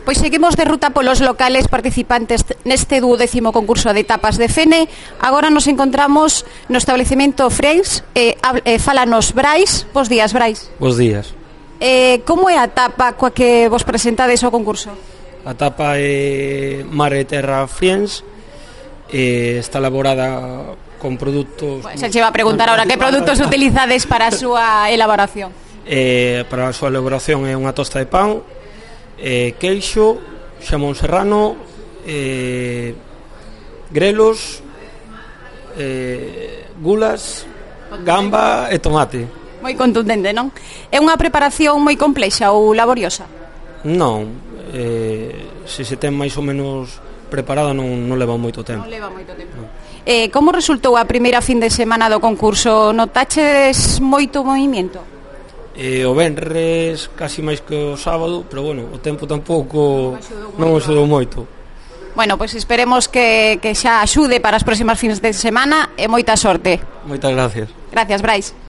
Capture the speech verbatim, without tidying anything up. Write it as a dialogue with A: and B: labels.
A: Pois seguimos de ruta polos locales participantes neste duodécimo concurso de tapas de Fene. Agora nos encontramos no establecemento Freis, eh, eh, fálanos Brais. Bos días, Brais.
B: Bos días.
A: Eh, como é a tapa coa que vos presentades ao concurso?
B: A tapa é Mar e Terra Friends, e está elaborada con produtos...
A: Pues se che va a preguntar ahora que produtos utilizades para a súa elaboración.
B: Eh, para a súa elaboración é unha tosta de pan, eh, queixo, xamón serrano, eh, grelos, eh, gulas, gamba e tomate.
A: Moi contundente, non? É unha preparación moi complexa ou laboriosa?
B: Non, eh, se se ten máis ou menos preparada non, non leva moito tempo.
A: Non leva moito tempo. No. Eh, como resultou a primeira fin de semana do concurso? Notaches moito movimiento?
B: E o venres casi máis que o sábado, pero bueno, o tempo tampouco non axudou moito.
A: Bueno, pois pues esperemos que, que xa axude para as próximas fins de semana e moita sorte.
B: Moitas gracias.
A: Gracias, Brais.